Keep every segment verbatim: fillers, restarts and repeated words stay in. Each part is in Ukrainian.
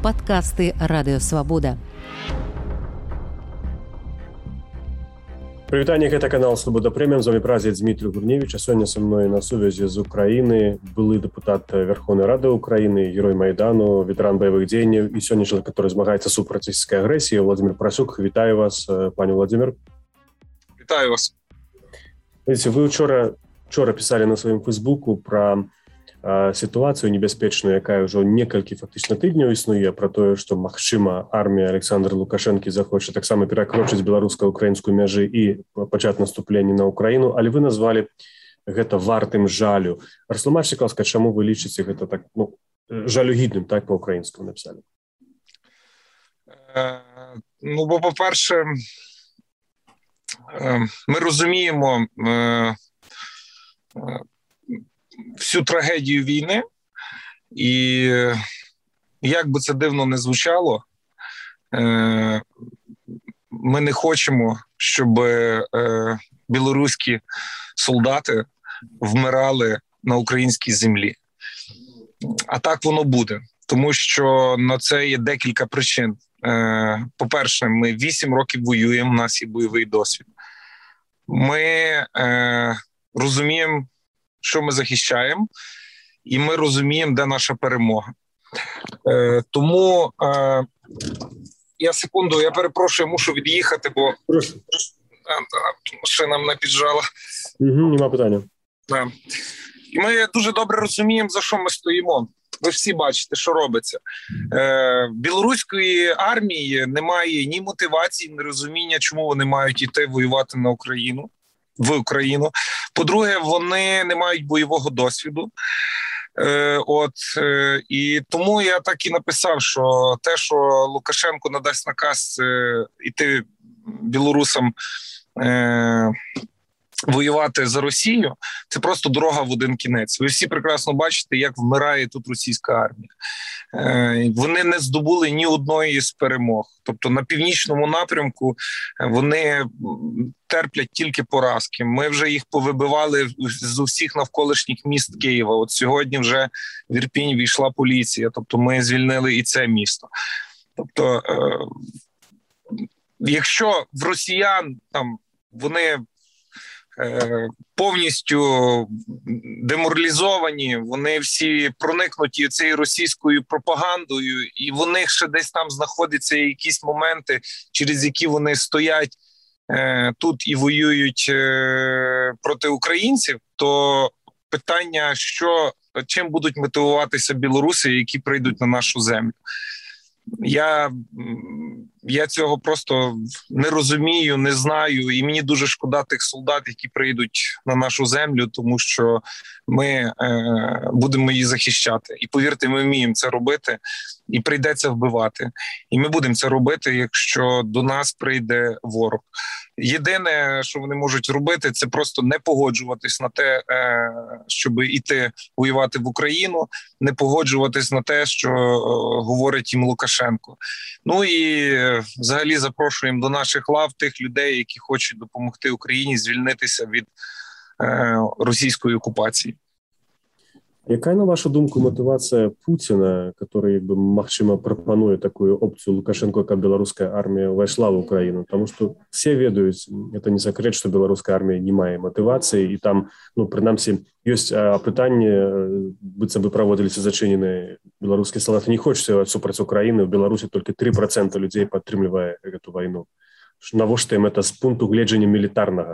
Падкасты Радыёвабода. Прывітанне, гэта канал Свабода Прэміум, з вами празец Дмітрий Гурневич, а сёння са мной на сувязі з Украіны былы дэпутат Верховнай Рады Украіны, герой Майдану, ветэран баявых дзеянняў і сёння чалавек, который змагаецца супраць расійскай агрэсіі, Владимир Парасюк. Вітаю вас, пане Владимир. Вітаю вас. Видите, вы учора, учора писали на сваім Фейсбуку про а, сітуацыю небяспечную, якая ўжо некалькі фактычна тыдняў існуе, про тое, што магчыма армія Александра Лукашэнкі захоча таксама перакрочыць беларуска-украінскую мяжы і пачаць наступленне на Украіну, але вы назвалі гэта вартым жалю. Растлумачце, ласка, чаму вы лічыце гэта так, ну, жалюгідным, так по-українську написали? Е, ну, бо, по-перше, е, ми розуміємо е, всю трагедію війни, і як би це дивно не звучало, е, ми не хочемо, щоб е, білоруські солдати вмирали на українській землі. А так воно буде, тому що на це є декілька причин. Е, по-перше, ми вісім років воюємо, у нас є бойовий досвід. Ми е, розуміємо, що ми захищаємо, і ми розуміємо, де наша перемога. Е, тому е, я секунду, я перепрошую, я мушу від'їхати, бо машина мене піджала. Угу, нема питання. Так. І ми дуже добре розуміємо, за що ми стоїмо. Ви всі бачите, що робиться. Е, білоруської армії немає ні мотивації, ні розуміння, чому вони мають йти воювати на Україну, в Україну. По-друге, вони не мають бойового досвіду. Е, от, е, і тому я так і написав, що те, що Лукашенко надасть наказ е, іти білорусам е, воювати за Росію, це просто дорога в один кінець. Ви всі прекрасно бачите, як вмирає тут російська армія. Е, вони не здобули ні одної з перемог. Тобто на північному напрямку вони терплять тільки поразки. Ми вже їх повибивали з усіх навколишніх міст Києва. От сьогодні вже в Ірпінь війшла поліція. Тобто ми звільнили і це місто. Тобто, е, якщо в росіян там вони повністю деморалізовані, вони всі проникнуті цією російською пропагандою, і в них ще десь там знаходяться якісь моменти, через які вони стоять е, тут і воюють е, проти українців, то питання, що, чим будуть мотивуватися білоруси, які прийдуть на нашу землю. Я, я цього просто не розумію, не знаю, і мені дуже шкода тих солдат, які прийдуть на нашу землю, тому що ми е, будемо її захищати. І повірте, ми вміємо це робити, і прийдеться вбивати. І ми будемо це робити, якщо до нас прийде ворог. Єдине, що вони можуть робити, це просто не погоджуватись на те, е, щоб іти воювати в Україну, не погоджуватись на те, що е, говорить їм Лукашенко. Ну і взагалі запрошуємо до наших лав тих людей, які хочуть допомогти Україні звільнитися від е, російської окупації. Яка, на вашу думку, мотивація Путіна, який, якби, магчыма, прапануе такую опцію Лукашенко, каб беларуская армія увайшла в Україну? Тому що всі ведаюць, це не секрет, що беларуская армія не мае мотивації, і там, ну, прынамсі, ёсць апытанне, быццам бы праводзіліся зачыненыя беларускія салдаты не хочуць воевать супраць Украіны, в Беларусі толькі тры працэнты людзей падтрымлівае гэту вайну. Навошта ім гэта з пункту гледжання мілітарнага?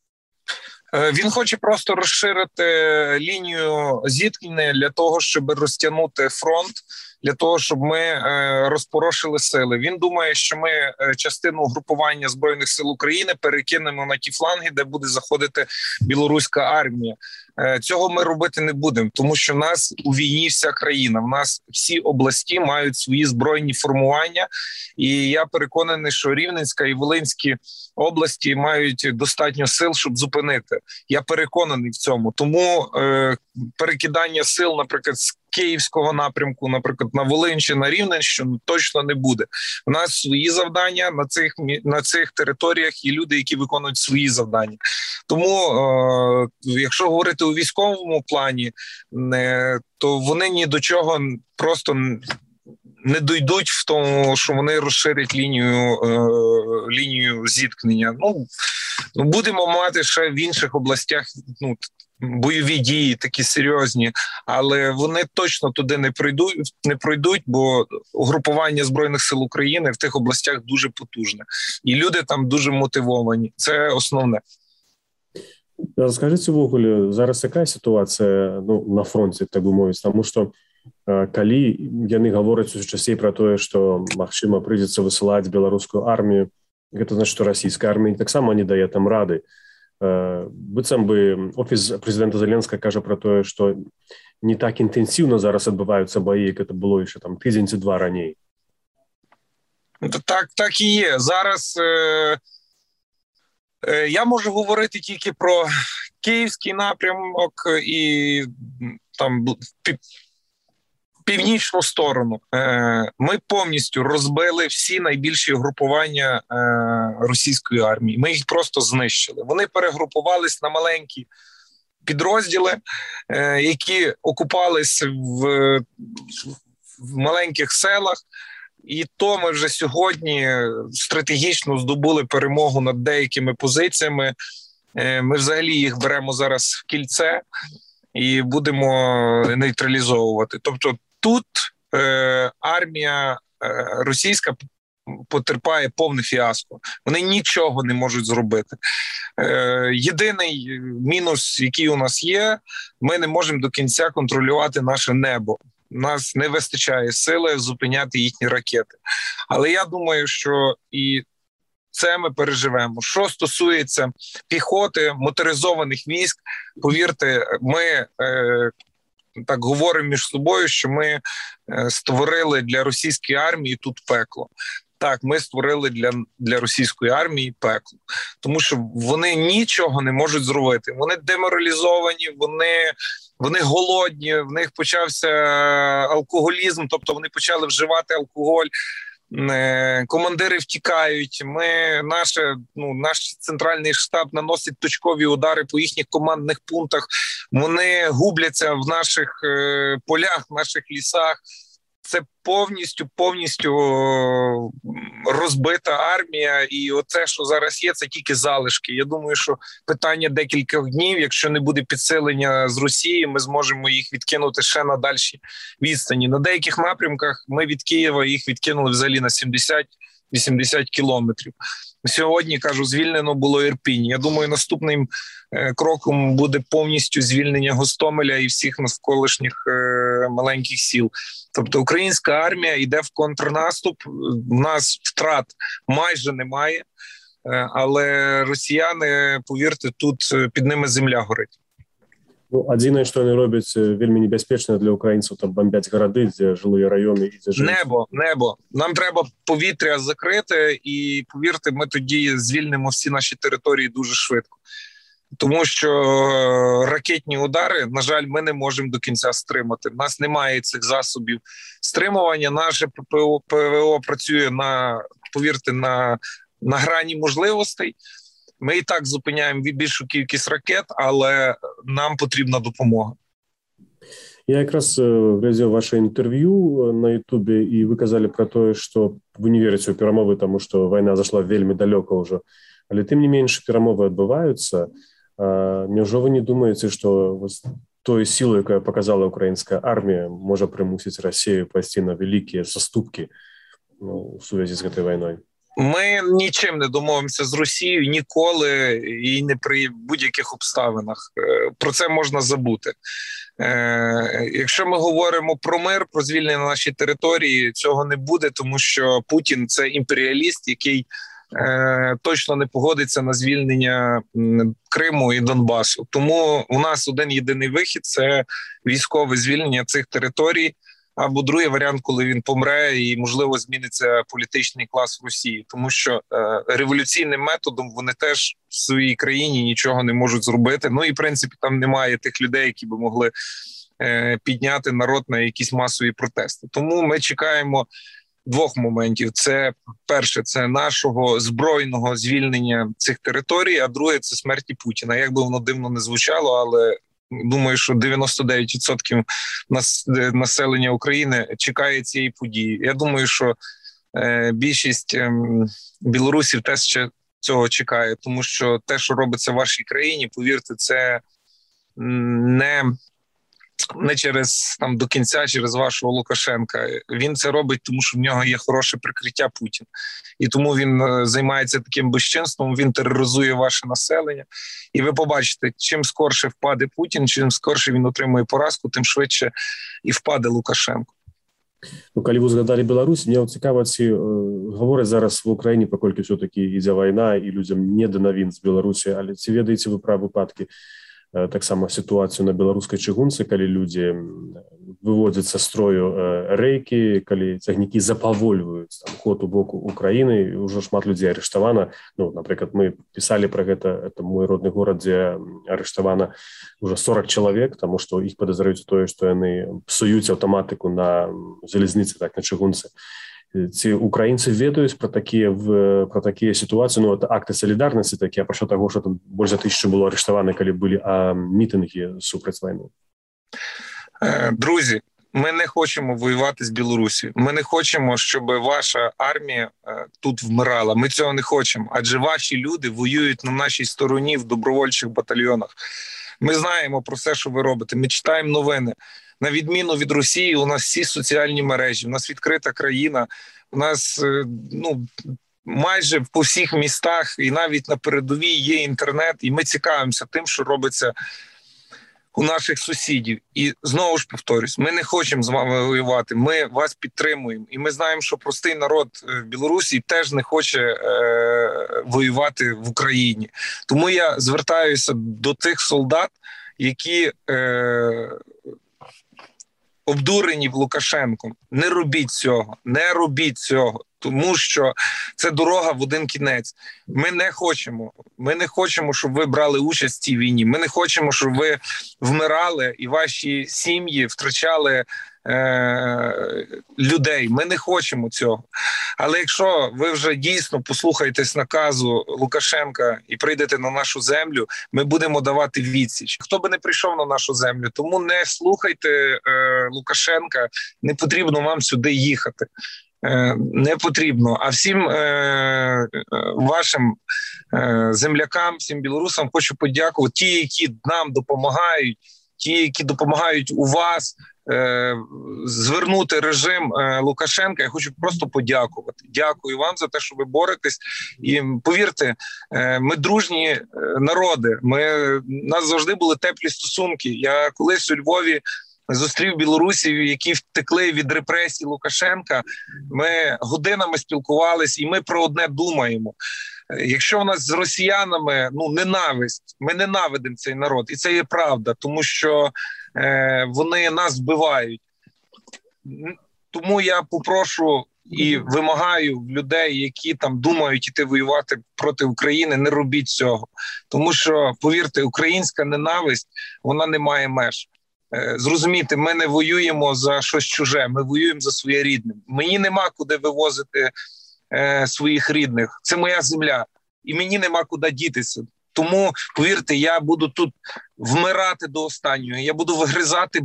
Він хоче просто розширити лінію зіткнення для того, щоб розтягнути фронт, для того, щоб ми розпорошили сили. Він думає, що ми частину угрупування Збройних сил України перекинемо на ті фланги, де буде заходити білоруська армія. Цього ми робити не будемо, тому що в нас у війні вся країна, в нас всі області мають свої збройні формування, і я переконаний, що Рівненська і Волинські області мають достатньо сил, щоб зупинити. Я переконаний в цьому. Тому е, перекидання сил, наприклад, з Київського напрямку, наприклад, на Волинщину, на Рівненщину точно не буде. У нас свої завдання на цих, на цих територіях, є люди, які виконують свої завдання. Тому, е, якщо говорити у військовому плані, е, то вони ні до чого просто не дійдуть в тому, що вони розширять лінію, е, лінію зіткнення. Ну, будемо мати ще в інших областях, ну, бойові дії такі серйозні, але вони точно туди не пройдуть, не пройдуть, бо угрупування Збройних сил України в тих областях дуже потужне. І люди там дуже мотивовані. Це основне. Скажите, ввогуле, зараз яка ситуація, ну, на фронті, так би мовити, тому що калі яны гавораць усё часцей пра тое, што магчыма прыйдзецца высылаць беларускую армію, гэта значыць, што расійская армія таксама не дае там рады. Быццам бы офіс прэзідэнта Зеленскага кажа пра тое, што не так інтэнсіўна зараз адбываюцца баі, як гэта было яшчэ там тыдзень ці два раней. Так, так і є. Зараз е, е, я можу говорити тільки про київський напрямок і там північну сторону. Ми повністю розбили всі найбільші групування російської армії. Ми їх просто знищили. Вони перегрупувались на маленькі підрозділи, які окупались в, в маленьких селах. І то ми вже сьогодні стратегічно здобули перемогу над деякими позиціями. Ми взагалі їх беремо зараз в кільце і будемо нейтралізовувати. Тобто тут е, армія е, російська потерпає повне фіаско. Вони нічого не можуть зробити. Е, єдиний мінус, який у нас є, ми не можемо до кінця контролювати наше небо. У нас не вистачає сили зупиняти їхні ракети. Але я думаю, що і це ми переживемо. Що стосується піхоти, моторизованих військ, повірте, ми е, так говоримо між собою, що ми е, створили для російської армії тут пекло. Так, ми створили для, для російської армії пекло. Тому що вони нічого не можуть зробити. Вони деморалізовані, вони, вони голодні, в них почався алкоголізм, тобто вони почали вживати алкоголь. Командири втікають, ми, наше, ну, наш центральний штаб наносить точкові удари по їхніх командних пунктах, вони губляться в наших е, полях, в наших лісах. Це повністю, повністю розбита армія, і оце, що зараз є, це тільки залишки. Я думаю, що питання декількох днів, якщо не буде підсилення з Росії, ми зможемо їх відкинути ще на дальші відстані. На деяких напрямках ми від Києва їх відкинули взагалі на сімдесят-вісімдесят кілометрів. Сьогодні, кажу, звільнено було Ірпінь. Я думаю, наступним е, кроком буде повністю звільнення Гостомеля і всіх навколишніх е, маленьких сіл. Тобто українська армія йде в контрнаступ, у нас втрат майже немає, е, але росіяни, повірте, тут під ними земля горить. Ну, адзінае, што яны робяць вельмі небяспечна для українців, там бомбять городи, де жилі райони і де живуть. Небо, небо. Нам треба повітря закрити, і, повірте, ми тоді звільнимо всі наші території дуже швидко. Тому що ракетні удари, на жаль, ми не можемо до кінця стримати. У нас немає цих засобів стримування. Наше ПВО, ПВО працює на, повірте, на, на грані можливостей. Ми і так зупиняємо більшу кількість ракет, але нам потрібна допомога. Я якраз глядзеў ваше інтерв'ю на Ютубе, і ви казали про те, що ви не вірите у перемови, тому що війна зайшла вельми далеко вже. Але тим не менше перемови відбуваються. Невже ви не думаєте, що тою силою, яку показала українська армія, може примусити Росію пойти на великі заступки, ну, у зв'язку з цією війною? Ми нічим не домовимося з Росією ніколи і не при будь-яких обставинах. Про це можна забути. Якщо ми говоримо про мир, про звільнення нашої території, цього не буде, тому що Путін – це імперіаліст, який точно не погодиться на звільнення Криму і Донбасу. Тому у нас один єдиний вихід – це військове звільнення цих територій, або другий варіант, коли він помре і, можливо, зміниться політичний клас в Росії. Тому що е, революційним методом вони теж в своїй країні нічого не можуть зробити. Ну і, в принципі, там немає тих людей, які би могли е, підняти народ на якісь масові протести. Тому ми чекаємо двох моментів. Це, перше, це нашого збройного звільнення цих територій, а друге – це смерті Путіна. Як би воно дивно не звучало, але думаю, що дев'яносто дев'ять відсотків населення України чекає цієї події. Я думаю, що більшість білорусів теж ще цього чекає, тому що те, що робиться в вашій країні, повірте, це не, не через там до кінця, через вашого Лукашенка. Він це робить, тому що в нього є хороше прикриття Путін. І тому він займається таким безчинством, він тероризує ваше населення. І ви побачите, чим скорше впаде Путін, чим скорше він отримує поразку, тим швидше і впаде Лукашенко. Ну, калі вы згадали Беларусь, мне цікаво, ці э, гавораць зараз в Украине, паколькі все-таки ідзе вайна і людям не да навін з Беларусі, але ці ведаеце вы пра выпадкі э, таксама сітуацыю на беларускай чыгунцы, калі людзі выводзяць са строю э, рэйкі, калі цягнікі запавольваюць там, ход у боку Украіны, ўжо шмат людзей арыштавана. Ну, напрыклад, мы пісалі пра гэта, это мой родны горад, дзе арыштавана уже сорок чалавек, таму што іх падазраюць тое, што яны псуюць аўтаматыку на залезніцы, так, на чыгунцы. Ці украінцы ведаюць пра такія, пра такія сітуацыі, ну, это акты салідарнасці такія, апрача таго, што там больш за тысячу было арыштавана, калі былі а, мітинги супраць вайны. Друзі, ми не хочемо воювати з Білорусі. Ми не хочемо, щоб ваша армія тут вмирала. Ми цього не хочемо, адже ваші люди воюють на нашій стороні в добровольчих батальйонах. Ми знаємо про все, що ви робите. Ми читаємо новини. На відміну від Росії, у нас всі соціальні мережі, у нас відкрита країна, у нас, ну, майже по всіх містах і навіть на передовій є інтернет, і ми цікавимося тим, що робиться у наших сусідів. І знову ж повторюсь, ми не хочемо з вами воювати, ми вас підтримуємо. І ми знаємо, що простий народ в Білорусі теж не хоче е- воювати в Україні. Тому я звертаюся до тих солдат, які е- обдурені в Лукашенком. Не робіть цього, не робіть цього. Тому що це дорога в один кінець. Ми не хочемо, ми не хочемо, щоб ви брали участь в цій війні. Ми не хочемо, щоб ви вмирали і ваші сім'ї втрачали е- людей. Ми не хочемо цього. Але якщо ви вже дійсно послухаєтесь наказу Лукашенка і прийдете на нашу землю, ми будемо давати відсіч. Хто би не прийшов на нашу землю, тому не слухайте е- Лукашенка, не потрібно вам сюди їхати. Не потрібно. А всім е, вашим е, землякам, всім білорусам хочу подякувати. Ті, які нам допомагають, ті, які допомагають у вас е, звернути режим е, Лукашенка, я хочу просто подякувати. Дякую вам за те, що ви боретесь. І повірте, е, ми дружні народи. Ми, у нас завжди були теплі стосунки. Я колись у Львові зустрів білорусів, які втекли від репресій Лукашенка. Ми годинами спілкувалися, і ми про одне думаємо. Якщо у нас з росіянами, ну, ненависть, ми ненавидимо цей народ, і це є правда, тому що е, вони нас вбивають. Тому я попрошу і вимагаю в людей, які там думають іти воювати проти України, не робіть цього. Тому що, повірте, українська ненависть, вона не має меж. Зрозумійте, ми не воюємо за щось чуже, ми воюємо за своє рідне. Мені нема куди вивозити е, своїх рідних, це моя земля, і мені нема куди дітися. Тому, повірте, я буду тут вмирати до останнього, я буду вигризати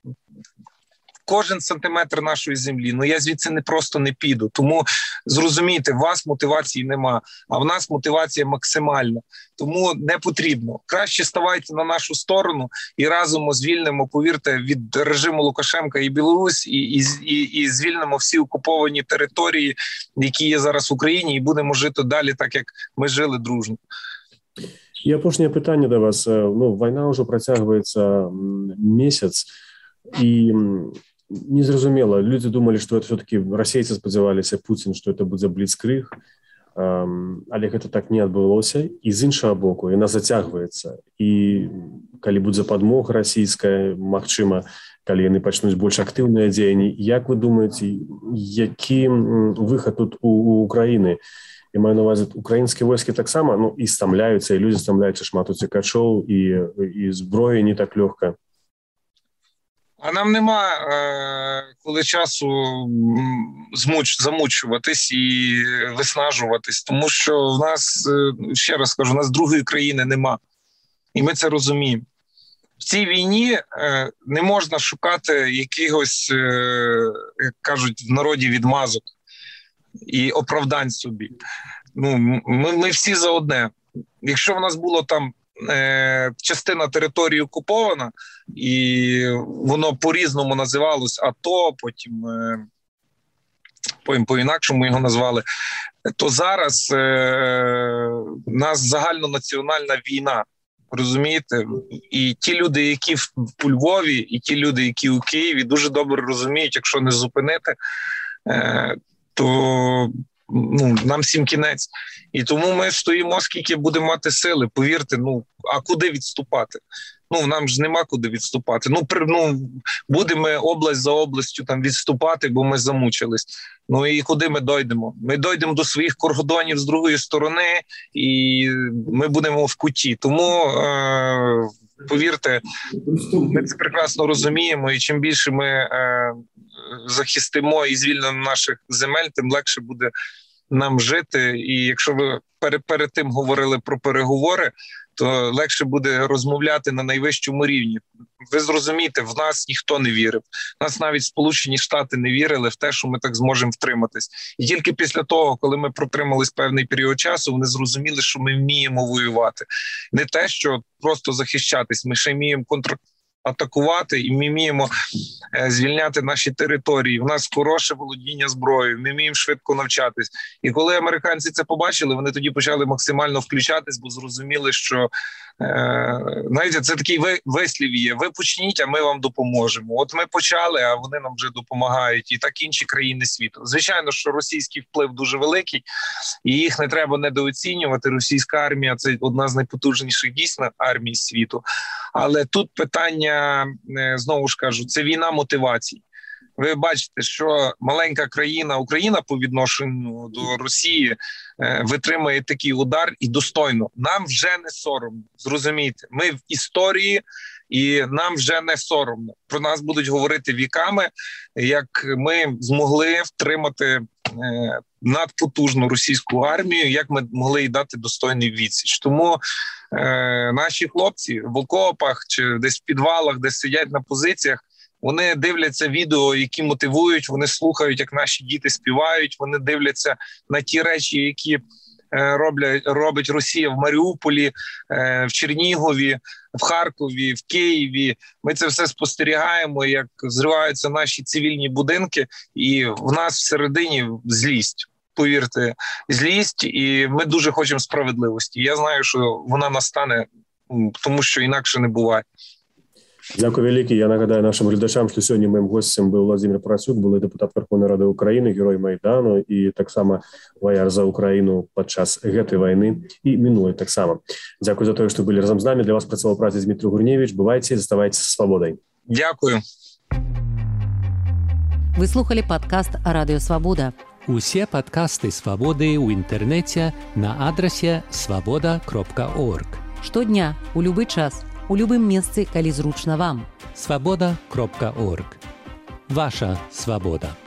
кожен сантиметр нашої землі. Ну я звідси не просто не піду. Тому зрозумійте, у вас мотивації нема, а в нас мотивація максимальна. Тому не потрібно. Краще ставайте на нашу сторону і разом звільнимо, повірте, від режиму Лукашенка і Білорусь, і, і, і, і звільнимо всі окуповані території, які є зараз в Україні, і будемо жити далі так, як ми жили дружно. І апошнє питання до вас. Ну, війна вже протягується місяць, і незразумела. Люди думали, што это все-таки расейцы спадзяваліся Пуцін, што это будзе бліцкрыг, але гэта так не адбылося. І з іншага боку, яна зацягваецца. І калі будзе падмога расійская, магчыма, калі яны пачнуць больш актыўныя дзеянні, як вы думаеце, які выхад тут у Украіны? Я маю на увазе, украінскія войскі таксама, ну, і стамляюцца, і людзі стамляюцца, шмат уцекачоў, і, і зброі не так лёгка. А нам нема е, коли часу змуч, замучуватись і виснажуватись, тому що в нас, ще раз кажу, у нас другої країни нема. І ми це розуміємо. в цій війні е, не можна шукати якихось, е, як кажуть в народі, відмазок і оправдань собі. Ну, ми, ми всі за одне. Якщо в нас було там е, частина території окупована, і воно по-різному називалось АТО, потім, е, потім по-інакшому його назвали, то зараз е, у нас загальнонаціональна війна. Розумієте? І ті люди, які в Львові, і ті люди, які у Києві, дуже добре розуміють, якщо не зупинити, е, то ну, нам всім кінець. І тому ми стоїмо, скільки будемо мати сили. Повірте, ну, а куди відступати? Ну, нам ж нема куди відступати. Ну, при, ну будемо область за областю там відступати, бо ми замучились. Ну і куди ми дойдемо? Ми дойдемо до своїх кордонів з другої сторони, і ми будемо в куті. Тому, е- повірте, ми це прекрасно розуміємо, і чим більше ми е- захистимо і звільнимо наших земель, тим легше буде нам жити. І якщо ви перед, перед тим говорили про переговори, то легше буде розмовляти на найвищому рівні. Ви зрозумієте, в нас ніхто не вірив. В нас навіть Сполучені Штати не вірили в те, що ми так зможемо втриматись. І тільки після того, коли ми протримались певний період часу, вони зрозуміли, що ми вміємо воювати. Не те, що просто захищатись, ми ще вміємо контратакувати і ми вміємо е, звільняти наші території. У нас хороше володіння зброєю, ми вміємо швидко навчатись. І коли американці це побачили, вони тоді почали максимально включатись, бо зрозуміли, що е, знаєте, це такий вислів є: ви почніть, а ми вам допоможемо. От ми почали, а вони нам вже допомагають. І так інші країни світу. Звичайно, що російський вплив дуже великий, і їх не треба недооцінювати. Російська армія – це одна з найпотужніших дійсно армій світу. Але тут питання, знову ж кажу, це війна мотивацій. Ви бачите, що маленька країна, Україна по відношенню до Росії, витримує такий удар і достойно. Нам вже не соромно, зрозумійте. Ми в історії, і нам вже не соромно. Про нас будуть говорити віками, як ми змогли втримати надпотужну російську армію, як ми могли їй дати достойний відсіч. Тому е, наші хлопці в окопах чи десь в підвалах, де сидять на позиціях, вони дивляться відео, які мотивують, вони слухають, як наші діти співають, вони дивляться на ті речі, які е, роблять, робить Росія в Маріуполі, е, в Чернігові, в Харкові, в Києві. Ми це все спостерігаємо, як зриваються наші цивільні будинки, і в нас всередині злість. Повірте, злість, і ми дуже хочемо справедливості. Я знаю, що вона настане, тому що інакше не буває. Дякую велике. Я нагадаю нашим глядачам, що сьогодні моїм гостем був Владимир Парасюк, був депутат Верховної Ради України, герой Майдану і так само вояр за Україну під час гэтай війни і минулої так само. Дякую за те, що були разом з нами. Для вас працював праця Дмитрий Гурневич. Бувайте, заставайтеся свободою. Дякую. Вы слухали падкаст «Радыё Свабода». Усе падкасты «Свабоды» ў інтэрнэце на адрасе свабода кропка орг. Штодня, у любы час, у любым месцы, калі зручна вам. свабода кропка орг. Ваша свабода.